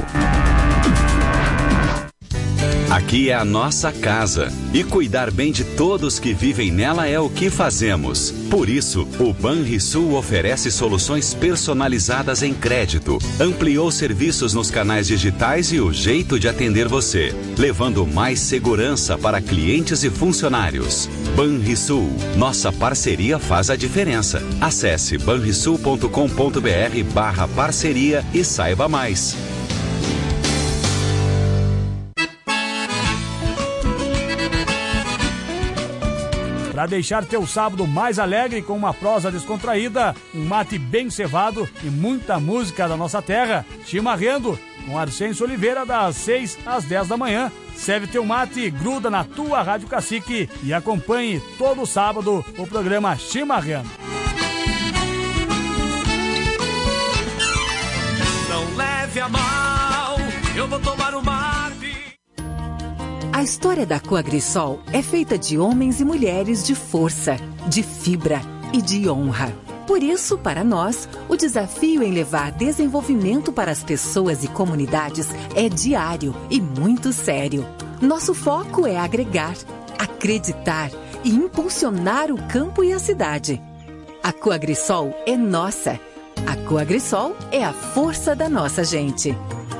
Aqui é a nossa casa e cuidar bem de todos que vivem nela é o que fazemos. Por isso, o Banrisul oferece soluções personalizadas em crédito, ampliou serviços nos canais digitais e o jeito de atender você, levando mais segurança para clientes e funcionários. Banrisul, nossa parceria faz a diferença. Acesse banrisul ponto com ponto br barra parceria e saiba mais. Para deixar teu sábado mais alegre com uma prosa descontraída, um mate bem cevado e muita música da nossa terra, Chimarrando, com Arcêncio Oliveira, das seis às dez da manhã. Serve teu mate, gruda na tua Rádio Cacique e acompanhe todo sábado o programa Chimarrando. Não leve a mal, eu vou tomar o mate. A história da Coagrisol é feita de homens e mulheres de força, de fibra e de honra. Por isso, para nós, o desafio em levar desenvolvimento para as pessoas e comunidades é diário e muito sério. Nosso foco é agregar, acreditar e impulsionar o campo e a cidade. A Coagrisol é nossa. A Coagrisol é a força da nossa gente.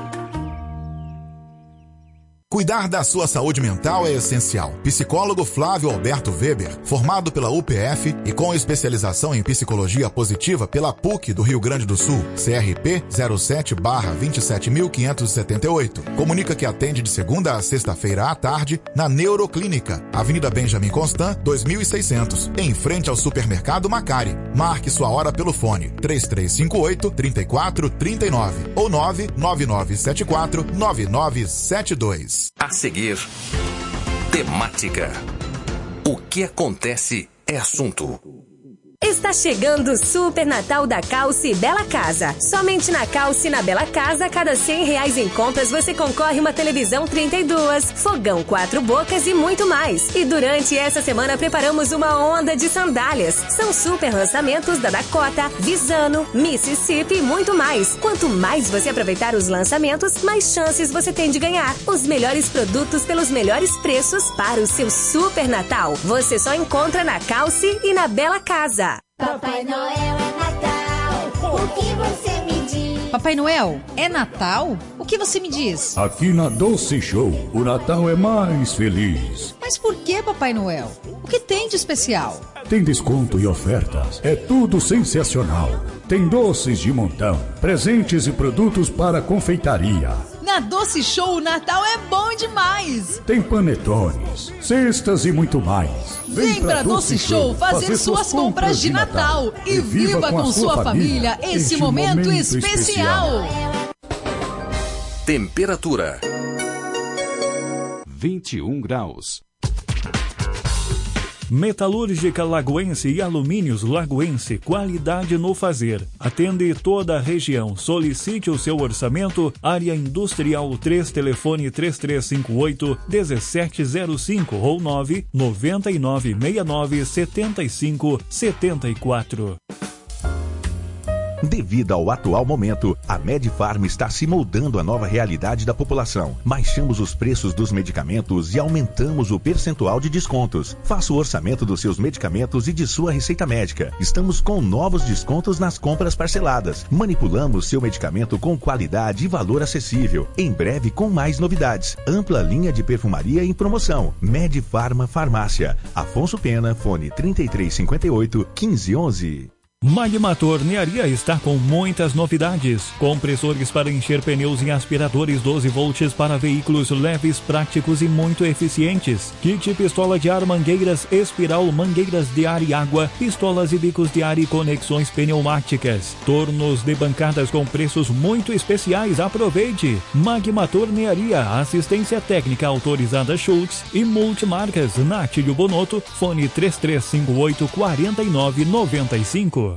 Cuidar da sua saúde mental é essencial. Psicólogo Flávio Alberto Weber, formado pela U P F e com especialização em psicologia positiva pela P U C do Rio Grande do Sul, C R P zero sete barra vinte e sete mil quinhentos e setenta e oito. Comunica que atende de segunda a sexta-feira à tarde na Neuroclínica, Avenida Benjamin Constant, dois mil e seiscentos, em frente ao supermercado Macari. Marque sua hora pelo fone três três cinco oito, três quatro três nove ou nove nove nove sete quatro, nove nove sete dois. A seguir, temática. O que acontece é assunto. Está chegando o Super Natal da Calce Bela Casa. Somente na Calce e na Bela Casa, a cada cem reais em compras, você concorre uma televisão trinta e dois, fogão quatro bocas e muito mais. E durante essa semana preparamos uma onda de sandálias. São super lançamentos da Dakota, Visano, Mississippi e muito mais. Quanto mais você aproveitar os lançamentos, mais chances você tem de ganhar. Os melhores produtos pelos melhores preços para o seu Super Natal. Você só encontra na Calce e na Bela Casa. Papai Noel é Natal, o que você me diz? Papai Noel, é Natal? O que você me diz? Aqui na Doce Show, o Natal é mais feliz. Mas por que, Papai Noel? O que tem de especial? Tem desconto e ofertas, é tudo sensacional. Tem doces de montão, presentes e produtos para confeitaria. Na Doce Show, o Natal é bom demais. Tem panetones, cestas e muito mais. Vem, Vem pra Doce Show fazer, fazer suas compras de Natal, Natal e viva com, com a sua família esse momento, momento especial. Temperatura vinte e um graus. Metalúrgica Lagoense e Alumínios Lagoense, qualidade no fazer. Atende toda a região. Solicite o seu orçamento. Área Industrial três, telefone três três cinco oito, um sete zero cinco ou nove nove nove seis nove sete cinco sete quatro. Devido ao atual momento, a Medifarma está se moldando à nova realidade da população. Baixamos os preços dos medicamentos e aumentamos o percentual de descontos. Faça o orçamento dos seus medicamentos e de sua receita médica. Estamos com novos descontos nas compras parceladas. Manipulamos seu medicamento com qualidade e valor acessível. Em breve com mais novidades. Ampla linha de perfumaria em promoção. Medifarma Farmácia. Afonso Pena, fone trinta e três cinquenta e oito, quinze onze. Magma Tornearia está com muitas novidades. Compressores para encher pneus e aspiradores doze volts para veículos leves, práticos e muito eficientes. Kit pistola de ar, mangueiras, espiral, mangueiras de ar e água, pistolas e bicos de ar e conexões pneumáticas. Tornos de bancadas com preços muito especiais. Aproveite! Magma Tornearia, assistência técnica autorizada Schultz e multimarcas. Natílio Bonotto, fone três três cinco oito, quatro nove nove cinco.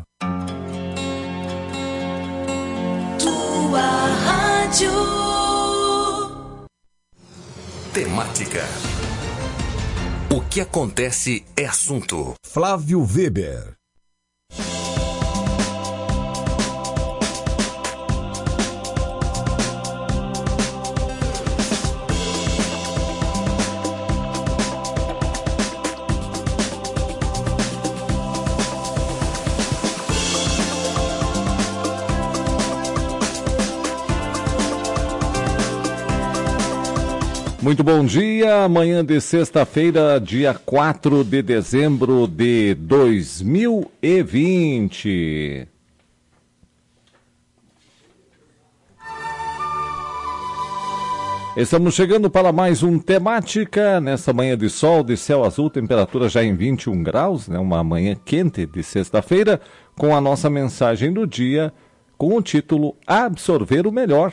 Tua rádio. Temática. O que acontece é assunto. Flávio Weber. Muito bom dia, amanhã de sexta-feira, dia quatro de dezembro de dois mil e vinte. Estamos chegando para mais um Temática, nessa manhã de sol, de céu azul, temperatura já em vinte e um graus, né? Uma manhã quente de sexta-feira, com a nossa mensagem do dia, com o título Absorver o Melhor.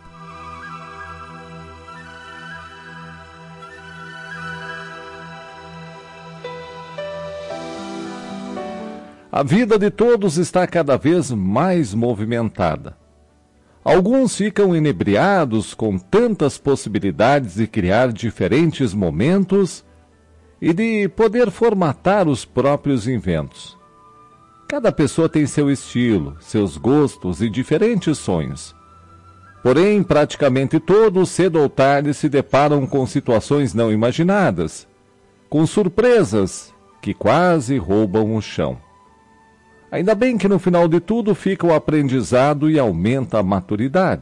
A vida de todos está cada vez mais movimentada. Alguns ficam inebriados com tantas possibilidades de criar diferentes momentos e de poder formatar os próprios inventos. Cada pessoa tem seu estilo, seus gostos e diferentes sonhos. Porém, praticamente todos, cedo ou tarde, se deparam com situações não imaginadas, com surpresas que quase roubam o chão. Ainda bem que no final de tudo fica o aprendizado e aumenta a maturidade.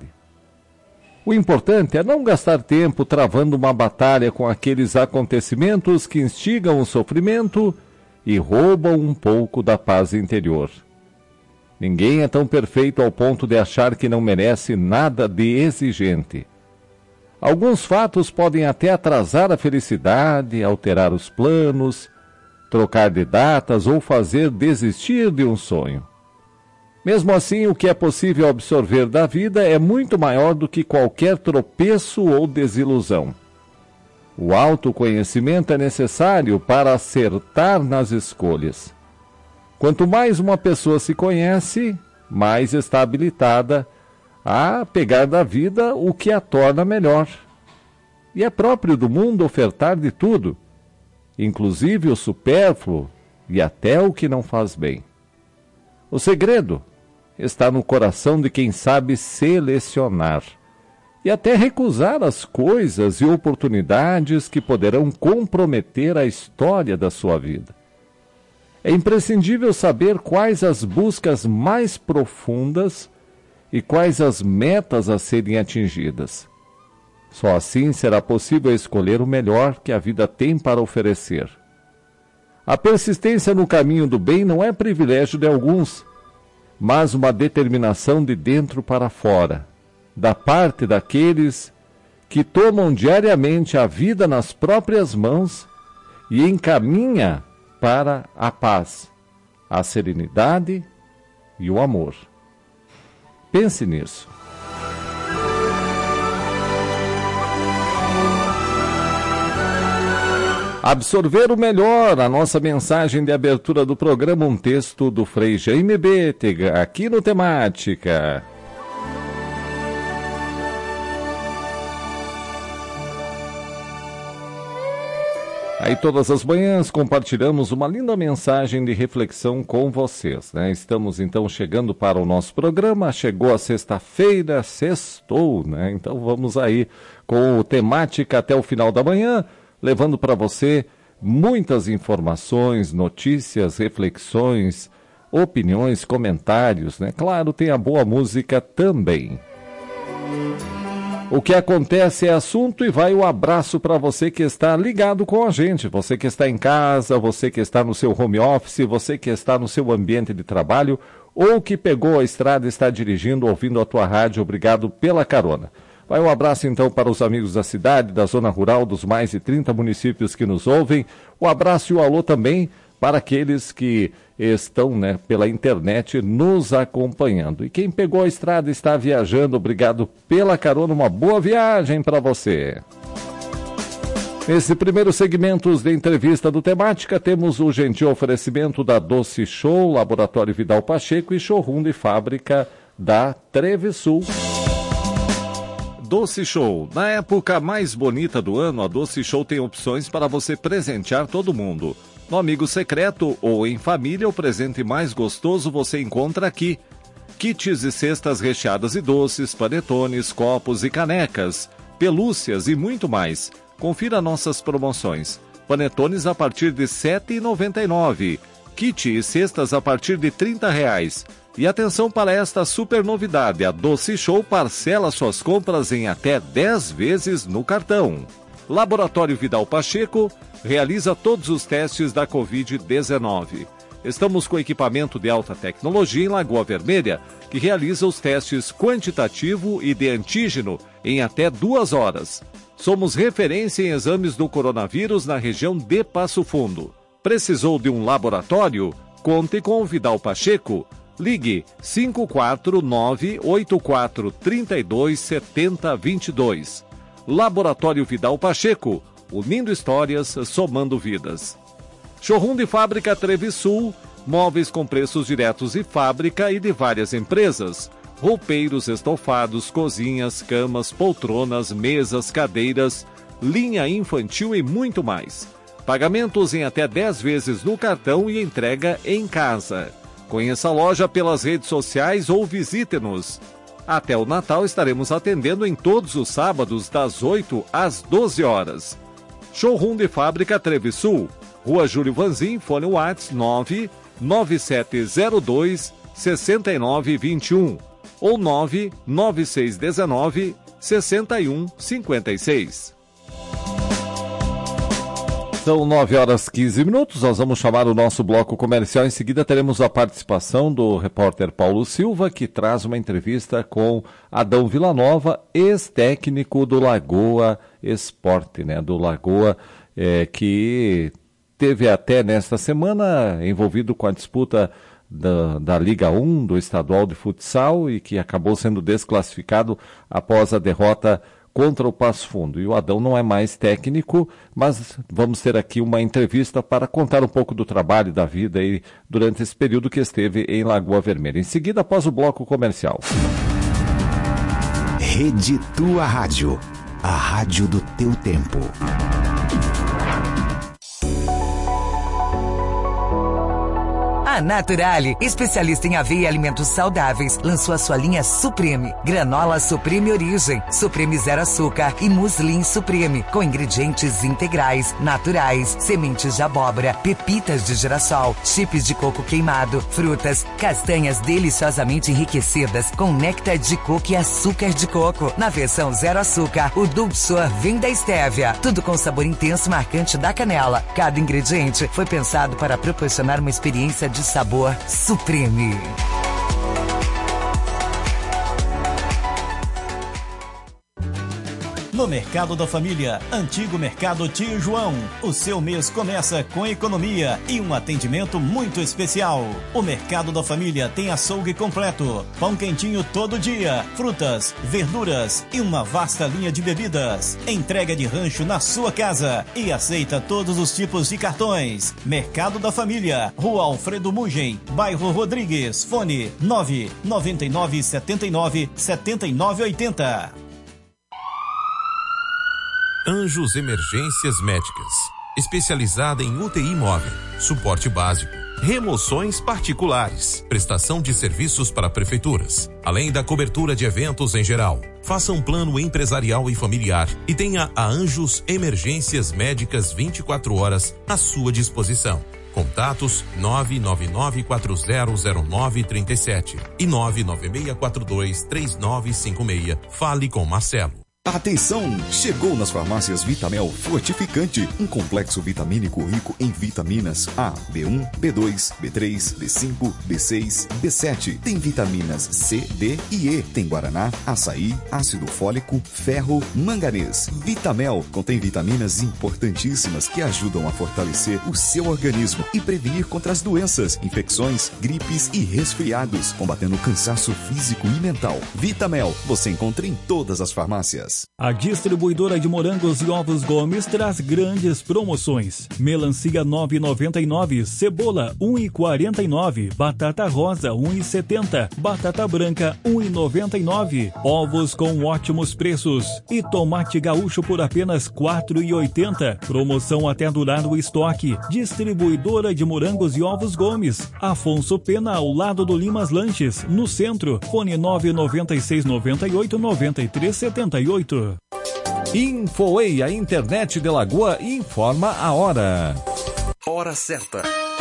O importante é não gastar tempo travando uma batalha com aqueles acontecimentos que instigam o sofrimento e roubam um pouco da paz interior. Ninguém é tão perfeito ao ponto de achar que não merece nada de exigente. Alguns fatos podem até atrasar a felicidade, alterar os planos, trocar de datas ou fazer desistir de um sonho. Mesmo assim, o que é possível absorver da vida é muito maior do que qualquer tropeço ou desilusão. O autoconhecimento é necessário para acertar nas escolhas. Quanto mais uma pessoa se conhece, mais está habilitada a pegar da vida o que a torna melhor. E é próprio do mundo ofertar de tudo, inclusive o supérfluo e até o que não faz bem. O segredo está no coração de quem sabe selecionar e até recusar as coisas e oportunidades que poderão comprometer a história da sua vida. É imprescindível saber quais as buscas mais profundas e quais as metas a serem atingidas. Só assim será possível escolher o melhor que a vida tem para oferecer. A persistência no caminho do bem não é privilégio de alguns, mas uma determinação de dentro para fora, da parte daqueles que tomam diariamente a vida nas próprias mãos e encaminha para a paz, a serenidade e o amor. Pense nisso. Absorver o melhor, a nossa mensagem de abertura do programa, um texto do Frei Jaime Bétega, aqui no Temática. Aí todas as manhãs compartilhamos uma linda mensagem de reflexão com vocês, né? Estamos então chegando para o nosso programa, chegou a sexta-feira, sextou, né? Então vamos aí com o Temática até o final da manhã, levando para você muitas informações, notícias, reflexões, opiniões, comentários, né? Claro, tem a boa música também. O que acontece é assunto e vai o abraço para você que está ligado com a gente. Você que está em casa, você que está no seu home office, você que está no seu ambiente de trabalho ou que pegou a estrada e está dirigindo, ouvindo a tua rádio. Obrigado pela carona. Vai um abraço então para os amigos da cidade, da zona rural, dos mais de trinta municípios que nos ouvem. O abraço e o alô também para aqueles que estão, né, pela internet nos acompanhando. E quem pegou a estrada e está viajando, obrigado pela carona, uma boa viagem para você. Nesse primeiro segmento de entrevista do Temática, temos o gentil oferecimento da Doce Show, Laboratório Vidal Pacheco e Showroom de Fábrica da Trevisul. Doce Show. Na época mais bonita do ano, a Doce Show tem opções para você presentear todo mundo. No amigo secreto ou em família, o presente mais gostoso você encontra aqui. Kits e cestas recheadas e doces, panetones, copos e canecas, pelúcias e muito mais. Confira nossas promoções. Panetones a partir de sete reais e noventa e nove centavos. Kit e cestas a partir de trinta reais. E atenção para esta super novidade, a Doce Show parcela suas compras em até dez vezes no cartão. Laboratório Vidal Pacheco realiza todos os testes da covid dezenove. Estamos com equipamento de alta tecnologia em Lagoa Vermelha, que realiza os testes quantitativo e de antígeno em até duas horas. Somos referência em exames do coronavírus na região de Passo Fundo. Precisou de um laboratório? Conte com o Vidal Pacheco. Ligue cinco quatro nove, oito quatro três dois, sete zero dois dois. Laboratório Vidal Pacheco, unindo histórias, somando vidas. Showroom de Fábrica Trevisul, móveis com preços diretos de fábrica e de várias empresas. Roupeiros, estofados, cozinhas, camas, poltronas, mesas, cadeiras, linha infantil e muito mais. Pagamentos em até dez vezes no cartão e entrega em casa. Conheça a loja pelas redes sociais ou visite-nos. Até o Natal estaremos atendendo em todos os sábados das oito às doze horas. Showroom de Fábrica Trevisul, Rua Júlio Vanzin, fone WhatsApp nove nove sete zero dois, seis nove dois um ou nove nove seis um nove, seis um cinco seis. São nove horas e quinze minutos, nós vamos chamar o nosso bloco comercial. Em seguida teremos a participação do repórter Paulo Silva, que traz uma entrevista com Adão Villanova, ex-técnico do Lagoa Esporte, né? Do Lagoa, é, que teve até nesta semana envolvido com a disputa da, da Liga um, do Estadual de Futsal, e que acabou sendo desclassificado após a derrota contra o Passo Fundo. E o Adão não é mais técnico, mas vamos ter aqui uma entrevista para contar um pouco do trabalho, da vida aí durante esse período que esteve em Lagoa Vermelha. Em seguida, após o bloco comercial. Rede Tua Rádio, a rádio do teu tempo. A Naturale, especialista em aveia e alimentos saudáveis, lançou a sua linha Supreme. Granola Supreme Origem, Supreme Zero Açúcar e Muslin Supreme, com ingredientes integrais, naturais, sementes de abóbora, pepitas de girassol, chips de coco queimado, frutas, castanhas deliciosamente enriquecidas com néctar de coco e açúcar de coco. Na versão Zero Açúcar, o Dulçor vem da estévia, tudo com sabor intenso e marcante da canela. Cada ingrediente foi pensado para proporcionar uma experiência de sabor supreme. No Mercado da Família, antigo Mercado Tio João, o seu mês começa com economia e um atendimento muito especial. O Mercado da Família tem açougue completo, pão quentinho todo dia, frutas, verduras e uma vasta linha de bebidas. Entrega de rancho na sua casa e aceita todos os tipos de cartões. Mercado da Família, Rua Alfredo Mugem, Bairro Rodrigues, fone nove nove nove sete nove sete nove oito zero. Anjos Emergências Médicas. especializada em U T I móvel, suporte básico, remoções particulares, prestação de serviços para prefeituras, além da cobertura de eventos em geral. Faça um plano empresarial e familiar e tenha a Anjos Emergências Médicas vinte e quatro horas à sua disposição. Contatos nove nove nove quatro zero zero nove três sete e nove nove seis quatro dois três nove cinco seis. Fale com Marcelo. Atenção! Chegou nas farmácias Vitamel Fortificante, um complexo vitamínico rico em vitaminas A, B um, B dois, B três, B cinco, B seis, B sete. Tem vitaminas C, D e E. Tem guaraná, açaí, ácido fólico, ferro, manganês. Vitamel contém vitaminas importantíssimas que ajudam a fortalecer o seu organismo e prevenir contra as doenças, infecções, gripes e resfriados, combatendo o cansaço físico e mental. Vitamel você encontra em todas as farmácias. A distribuidora de morangos e ovos Gomes traz grandes promoções. Melancia nove reais e noventa e nove centavos, cebola um real e quarenta e nove centavos, batata rosa um real e setenta centavos, batata branca um real e noventa e nove centavos, ovos com ótimos preços e tomate gaúcho por apenas quatro reais e oitenta centavos. Promoção até durar o estoque. Distribuidora de morangos e ovos Gomes, Afonso Pena, ao lado do Limas Lanches, no centro. Fone nove nove seis nove oito nove três sete oito. Infoway, a internet de Lagoa, informa a hora. Hora certa.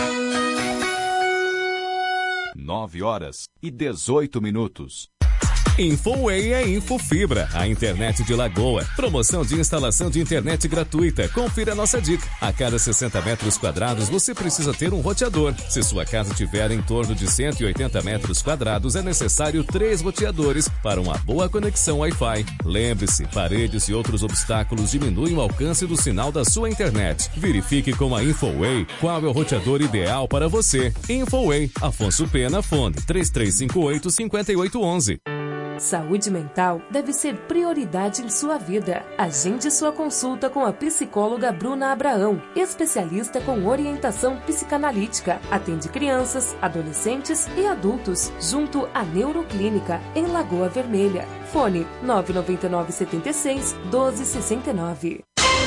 nove horas e dezoito minutos. Infoway é Infofibra, a internet de Lagoa. Promoção de instalação de internet gratuita. Confira a nossa dica. A cada sessenta metros quadrados você precisa ter um roteador. Se sua casa tiver em torno de cento e oitenta metros quadrados, é necessário três roteadores para uma boa conexão Wi-Fi. Lembre-se, paredes e outros obstáculos diminuem o alcance do sinal da sua internet. Verifique com a Infoway qual é o roteador ideal para você. Infoway, Afonso Pena, fone três três cinco oito cinco oito um um. Saúde mental deve ser prioridade em sua vida. Agende sua consulta com a psicóloga Bruna Abraão, especialista com orientação psicanalítica. Atende crianças, adolescentes e adultos, junto à Neuroclínica, em Lagoa Vermelha. Fone nove nove nove sete seis um dois seis nove.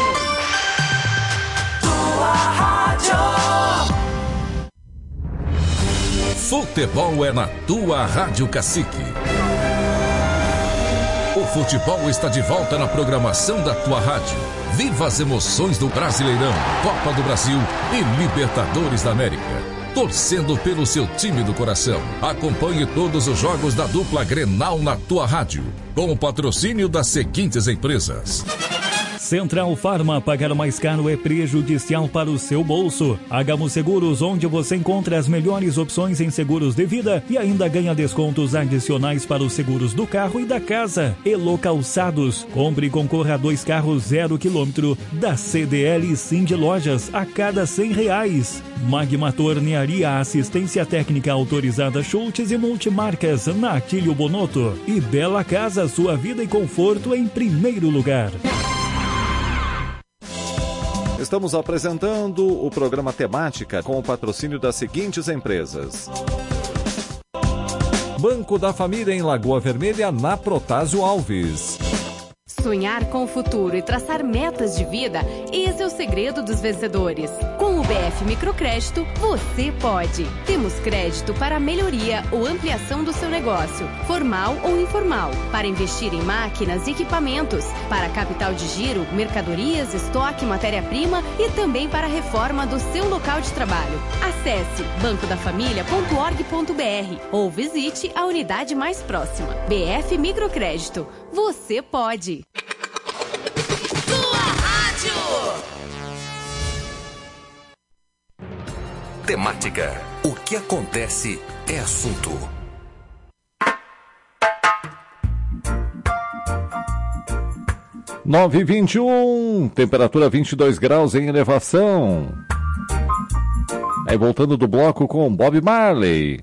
Tua rádio. Futebol é na tua Rádio Cacique. O futebol está de volta na programação da tua rádio. Viva as emoções do Brasileirão, Copa do Brasil e Libertadores da América. Torcendo pelo seu time do coração. Acompanhe todos os jogos da dupla Grenal na tua rádio. Com o patrocínio das seguintes empresas. Central Farma, pagar mais caro é prejudicial para o seu bolso. Hagamos Seguros, onde você encontra as melhores opções em seguros de vida e ainda ganha descontos adicionais para os seguros do carro e da casa. Elo Calçados, compre e concorra a dois carros zero quilômetro da C D L Cindy Lojas a cada cem reais. Magma Tornearia, assistência técnica autorizada Schultz e multimarcas na Atílio Bonotto. E Bela Casa, sua vida e conforto em primeiro lugar. Estamos apresentando o programa Temática com o patrocínio das seguintes empresas. Banco da Família em Lagoa Vermelha, na Protásio Alves. Sonhar com o futuro e traçar metas de vida, esse é o segredo dos vencedores. Com o B F Microcrédito, você pode. Temos crédito para a melhoria ou ampliação do seu negócio, formal ou informal, para investir em máquinas e equipamentos, para capital de giro, mercadorias, estoque, matéria-prima e também para a reforma do seu local de trabalho. Acesse banco da família ponto org ponto br ou visite a unidade mais próxima. B F Microcrédito, você pode. Temática. O que acontece é assunto. nove e vinte e um, temperatura vinte e dois graus em elevação. Aí voltando do bloco com Bob Marley.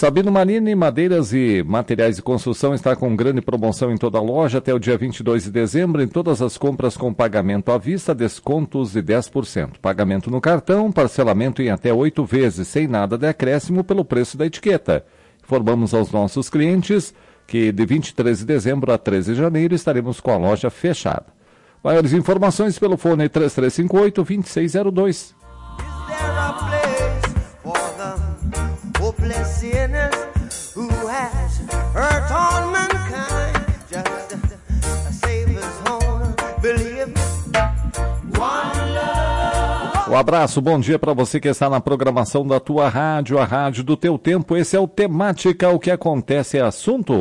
Sabino Marini, madeiras e materiais de construção está com grande promoção em toda a loja até o dia vinte e dois de dezembro em todas as compras com pagamento à vista, descontos de dez por cento. Pagamento no cartão, parcelamento em até oito vezes, sem nada de acréscimo pelo preço da etiqueta. Informamos aos nossos clientes que de vinte e três de dezembro a treze de janeiro estaremos com a loja fechada. Maiores informações pelo fone três três cinco oito, dois seis zero dois. Um abraço, bom dia para você que está na programação da tua rádio, a rádio do teu tempo. Esse é o Temática, o que acontece é assunto.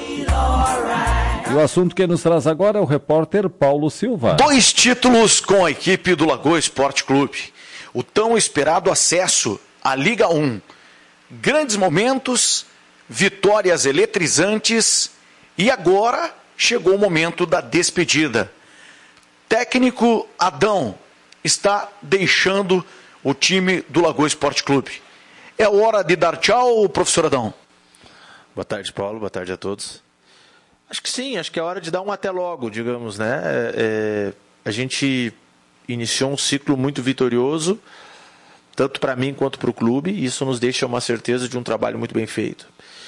E o assunto que nos traz agora é o repórter Paulo Silva. Dois títulos com a equipe do Lagoa Esporte Clube. O tão esperado acesso à Liga um. Grandes momentos, vitórias eletrizantes e agora chegou o momento da despedida. Técnico Adão está deixando o time do Lagoa Esporte Clube. É hora de dar tchau, professor Adão? Boa tarde, Paulo. Boa tarde a todos. Acho que sim, acho que é hora de dar um até logo, digamos, né? É, é, a gente iniciou um ciclo muito vitorioso, tanto para mim quanto para o clube, e isso nos deixa uma certeza de um trabalho muito bem feito.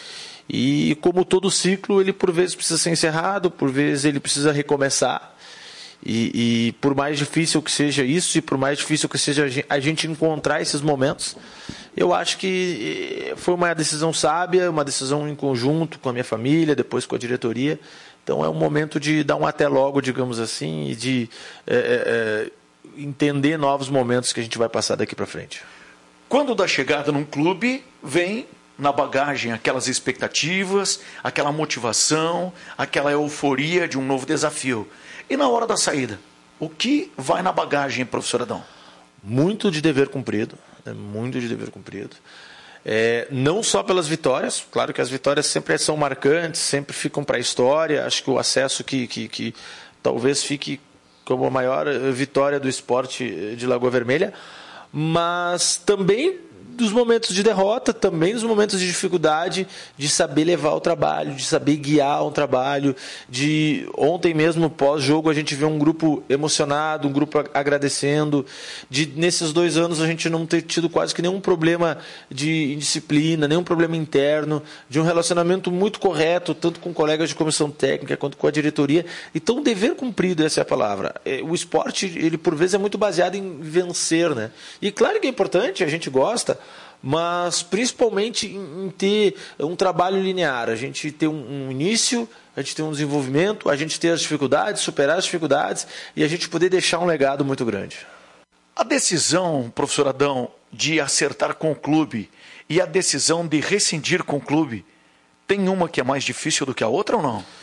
E como todo ciclo, ele por vezes precisa ser encerrado, por vezes ele precisa recomeçar. E, e por mais difícil que seja isso, e por mais difícil que seja a gente encontrar esses momentos, eu acho que foi uma decisão sábia, uma decisão em conjunto com a minha família, depois com a diretoria. Então é um momento de dar um até logo, digamos assim, e de é, é, entender novos momentos que a gente vai passar daqui para frente. Quando da chegada num clube, vem na bagagem aquelas expectativas, aquela motivação, aquela euforia de um novo desafio. E na hora da saída, o que vai na bagagem, professor Adão? Muito de dever cumprido, né? muito de dever cumprido. É, não só pelas vitórias, claro que as vitórias sempre são marcantes, sempre ficam para a história. Acho que o acesso que, que, que talvez fique como a maior vitória do esporte de Lagoa Vermelha, mas também dos momentos de derrota, também dos momentos de dificuldade, de saber levar o trabalho, de saber guiar um trabalho. De ontem mesmo, pós-jogo, a gente viu um grupo emocionado, um grupo agradecendo, de nesses dois anos a gente não ter tido quase que nenhum problema de indisciplina, nenhum problema interno, de um relacionamento muito correto, tanto com colegas de comissão técnica quanto com a diretoria. Então, dever cumprido, essa é a palavra. O esporte, ele por vezes é muito baseado em vencer, né? E claro que é importante, a gente gosta, mas principalmente em ter um trabalho linear, a gente ter um, um início, a gente ter um desenvolvimento, a gente ter as dificuldades, superar as dificuldades e a gente poder deixar um legado muito grande. A decisão, professor Adão, de acertar com o clube e a decisão de rescindir com o clube, tem uma que é mais difícil do que a outra ou não?